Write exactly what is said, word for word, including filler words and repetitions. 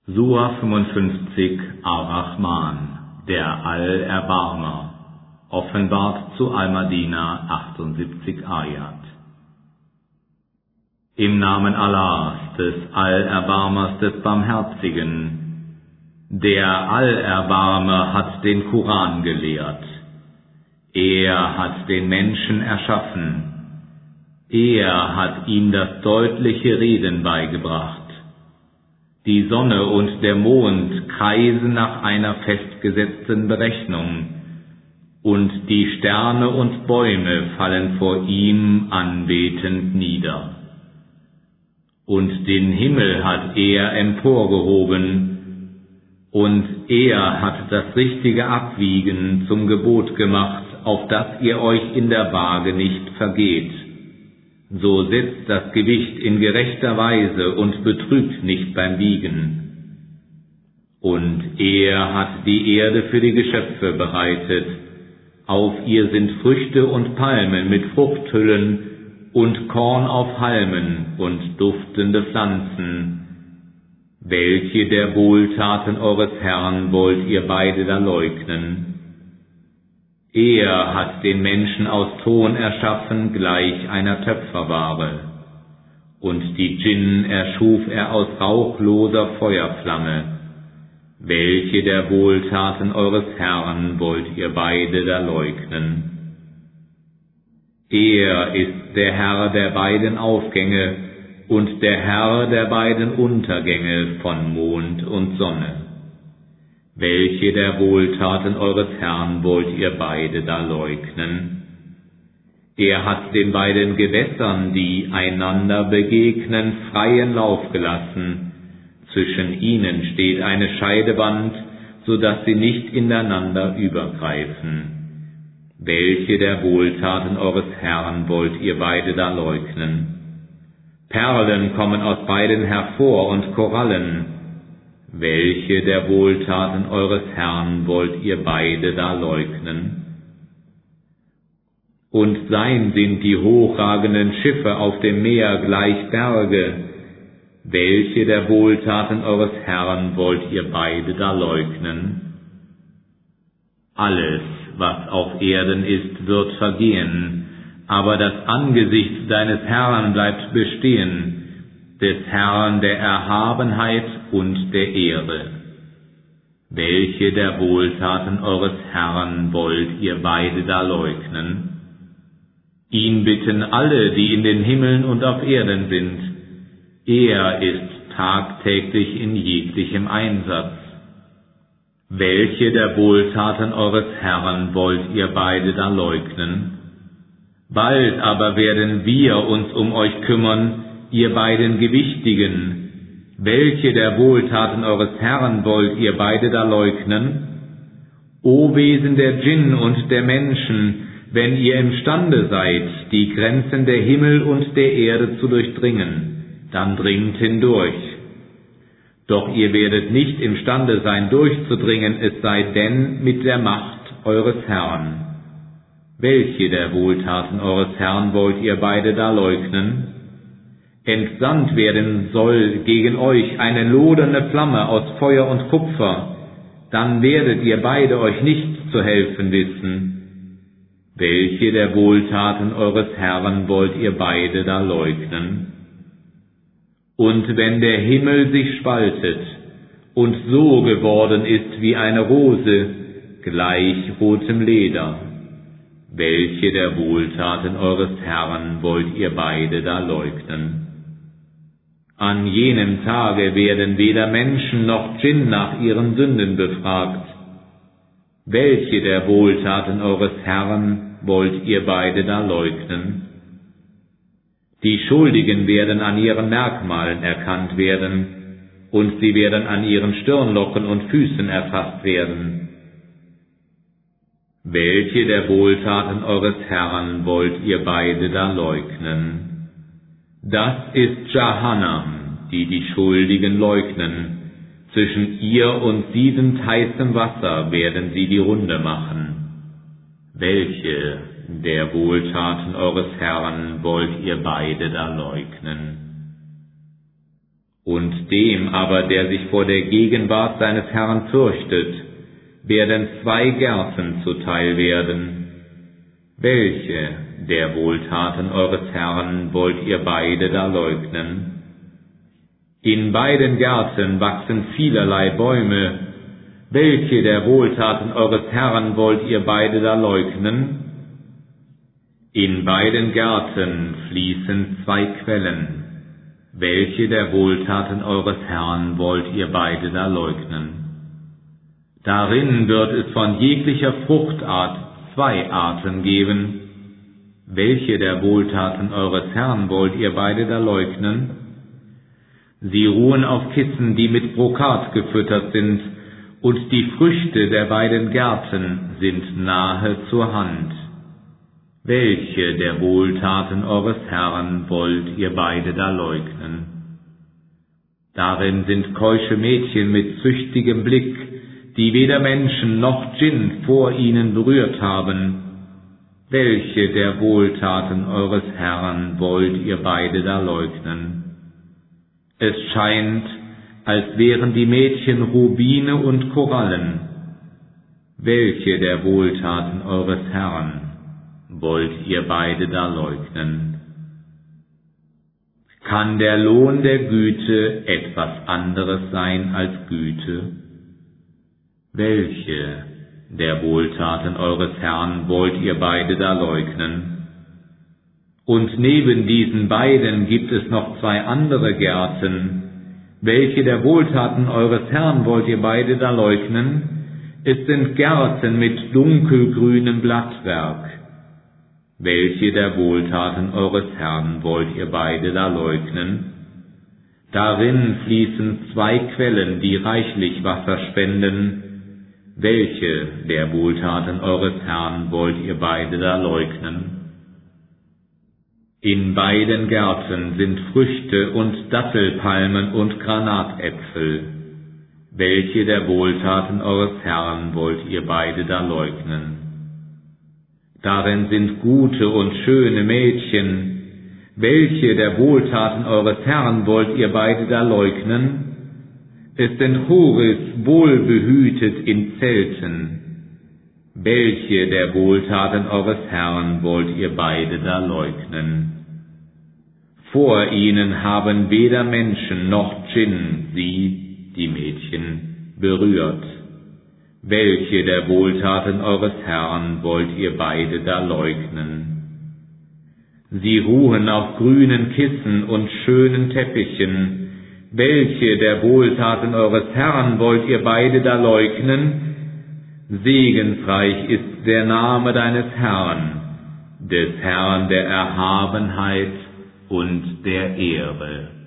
Sura fünfundfünfzig Ar-Rahman, der Allerbarmer, offenbart zu Al-Madina achtundsiebzig Ayat. Im Namen Allahs, des Allerbarmers, des Barmherzigen. Der Allerbarmer hat den Koran gelehrt. Er hat den Menschen erschaffen. Er hat ihm das deutliche Reden beigebracht. Die Sonne und der Mond kreisen nach einer festgesetzten Berechnung, und die Sterne und Bäume fallen vor ihm anbetend nieder. Und den Himmel hat er emporgehoben, und er hat das richtige Abwiegen zum Gebot gemacht, auf das ihr euch in der Waage nicht vergeht. So setzt das Gewicht in gerechter Weise und betrügt nicht beim Wiegen. Und er hat die Erde für die Geschöpfe bereitet. Auf ihr sind Früchte und Palmen mit Fruchthüllen und Korn auf Halmen und duftende Pflanzen. Welche der Wohltaten eures Herrn wollt ihr beide da leugnen? Er hat den Menschen aus Ton erschaffen, gleich einer Töpferware. Und die Djinn erschuf er aus rauchloser Feuerflamme. Welche der Wohltaten eures Herrn wollt ihr beide da leugnen? Er ist der Herr der beiden Aufgänge und der Herr der beiden Untergänge von Mond und Sonne. Welche der Wohltaten eures Herrn wollt ihr beide da leugnen? Er hat den beiden Gewässern, die einander begegnen, freien Lauf gelassen. Zwischen ihnen steht eine Scheidewand, so dass sie nicht ineinander übergreifen. Welche der Wohltaten eures Herrn wollt ihr beide da leugnen? Perlen kommen aus beiden hervor und Korallen. Welche der Wohltaten eures Herrn wollt ihr beide da leugnen? Und sein sind die hochragenden Schiffe auf dem Meer gleich Berge. Welche der Wohltaten eures Herrn wollt ihr beide da leugnen? Alles, was auf Erden ist, wird vergehen, aber das Angesicht deines Herrn bleibt bestehen, des Herrn der Erhabenheit und der Ehre. Welche der Wohltaten eures Herrn wollt ihr beide da leugnen? Ihn bitten alle, die in den Himmeln und auf Erden sind. Er ist tagtäglich in jeglichem Einsatz. Welche der Wohltaten eures Herrn wollt ihr beide da leugnen? Bald aber werden wir uns um euch kümmern, ihr beiden Gewichtigen. Welche der Wohltaten eures Herrn wollt ihr beide da leugnen? O Wesen der Djinn und der Menschen, wenn ihr imstande seid, die Grenzen der Himmel und der Erde zu durchdringen, dann dringt hindurch. Doch ihr werdet nicht imstande sein, durchzudringen, es sei denn mit der Macht eures Herrn. Welche der Wohltaten eures Herrn wollt ihr beide da leugnen? Entsandt werden soll gegen euch eine lodernde Flamme aus Feuer und Kupfer, dann werdet ihr beide euch nicht zu helfen wissen. Welche der Wohltaten eures Herrn wollt ihr beide da leugnen? Und wenn der Himmel sich spaltet und so geworden ist wie eine Rose, gleich rotem Leder, welche der Wohltaten eures Herrn wollt ihr beide da leugnen? An jenem Tage werden weder Menschen noch Djinn nach ihren Sünden befragt. Welche der Wohltaten eures Herrn wollt ihr beide da leugnen? Die Schuldigen werden an ihren Merkmalen erkannt werden, und sie werden an ihren Stirnlocken und Füßen erfasst werden. Welche der Wohltaten eures Herrn wollt ihr beide da leugnen? Das ist Jahannam, die die Schuldigen leugnen. Zwischen ihr und siedend heißem Wasser werden sie die Runde machen. Welche der Wohltaten eures Herrn wollt ihr beide da leugnen? Und dem aber, der sich vor der Gegenwart seines Herrn fürchtet, werden zwei Gärten zuteil werden. Welche der Wohltaten eures Herrn wollt ihr beide da leugnen? In beiden Gärten wachsen vielerlei Bäume. Welche der Wohltaten eures Herrn wollt ihr beide da leugnen? In beiden Gärten fließen zwei Quellen. Welche der Wohltaten eures Herrn wollt ihr beide da leugnen? Darin wird es von jeglicher Fruchtart zwei Arten geben. Welche der Wohltaten eures Herrn wollt ihr beide da leugnen? Sie ruhen auf Kissen, die mit Brokat gefüttert sind, und die Früchte der beiden Gärten sind nahe zur Hand. Welche der Wohltaten eures Herrn wollt ihr beide da leugnen? Darin sind keusche Mädchen mit züchtigem Blick, die weder Menschen noch Djinn vor ihnen berührt haben. Welche der Wohltaten eures Herrn wollt ihr beide da leugnen? Es scheint, als wären die Mädchen Rubine und Korallen. Welche der Wohltaten eures Herrn wollt ihr beide da leugnen? Kann der Lohn der Güte etwas anderes sein als Güte? Welche der Wohltaten eures Herrn wollt ihr beide da leugnen? Und neben diesen beiden gibt es noch zwei andere Gärten. Welche der Wohltaten eures Herrn wollt ihr beide da leugnen? Es sind Gärten mit dunkelgrünem Blattwerk. Welche der Wohltaten eures Herrn wollt ihr beide da leugnen? Darin fließen zwei Quellen, die reichlich Wasser spenden. Welche der Wohltaten eures Herrn wollt ihr beide da leugnen? In beiden Gärten sind Früchte und Dattelpalmen und Granatäpfel. Welche der Wohltaten eures Herrn wollt ihr beide da leugnen? Darin sind gute und schöne Mädchen. Welche der Wohltaten eures Herrn wollt ihr beide da leugnen? Es sind Huris wohlbehütet in Zelten. Welche der Wohltaten eures Herrn wollt ihr beide da leugnen? Vor ihnen haben weder Menschen noch Djinn sie, die Mädchen, berührt. Welche der Wohltaten eures Herrn wollt ihr beide da leugnen? Sie ruhen auf grünen Kissen und schönen Teppichen. Welche der Wohltaten eures Herrn wollt ihr beide da leugnen? Segensreich ist der Name deines Herrn, des Herrn der Erhabenheit und der Ehre.